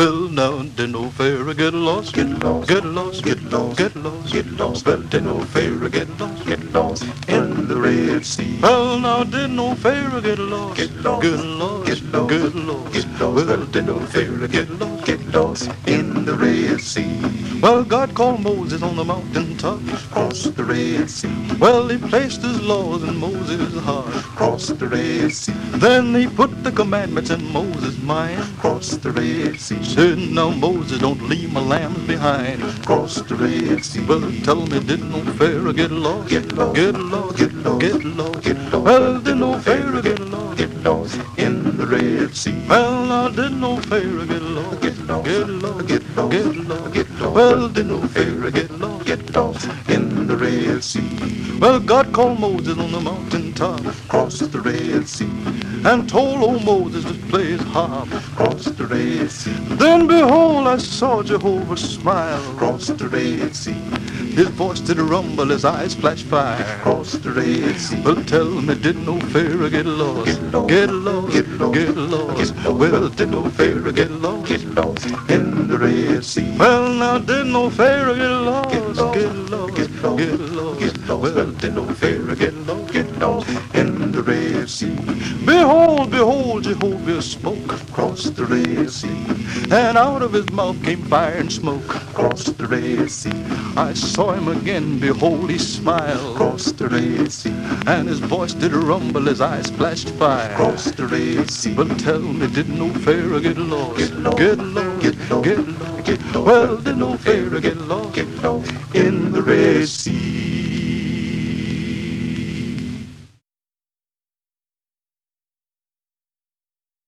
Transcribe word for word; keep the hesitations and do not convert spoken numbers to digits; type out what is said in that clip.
Well, now didn't no Pharaoh get lost, get lost, get lost, get lost, get lost, get lost. Well, didn't no Pharaoh get lost, get lost in the Red Sea. Well, now didn't no Pharaoh get lost, get lost, get lost, get lost, get lost, get lost. Well, didn't no Pharaoh get lost, get lost in the Red Sea. Well, God called Moses on the mountain top, cross the Red Sea. Well, he placed his laws in Moses' heart, cross the Red Sea. Then he put the commandments in Moses' mind, cross the Red Sea. Said, now Moses, don't leave my lambs behind, cross the Red Sea. Well, tell me, didn't no Pharaoh get lost, get lost, get lost, get lost, get lost, get lost. Well, didn't no Pharaoh get lost, get lost in the Red Sea. Well, now didn't no Pharaoh get lost, get lost, get lost, get lost, get lost, get lost. Well, didn't no Pharaoh get lost, get lost in the Red Sea. Well, God called Moses on the mountain top, cross the Red Sea, and told old Moses to play his harp, cross the Red Sea. Then behold, I saw Jehovah smile, cross the Red Sea. His voice did rumble, his eyes flashed fire, cross the Red Sea. Well, tell me, did no Pharaoh get lost, get lost, get lost, get lost, get lost, get lost. Well, did no Pharaoh get lost, get lost in the Red Sea. Well, now did no Pharaoh get lost, get lost, get lost, get lost, get lost, get lost. Well, did no Pharaoh get lost, get lost in the Red Sea. Behold, behold, Jehovah spoke, cross the Red Sea, and out of his mouth came fire and smoke, cross the Red Sea. I saw him again, behold, he smiled, cross the Red Sea, and his voice did rumble, his eyes flashed fire, cross the Red Sea. But tell me, did no Pharaoh get lost, get lost, get lost, get lost, get lost, get lost. Well, did no Pharaoh get lost, get lost in the Red Sea.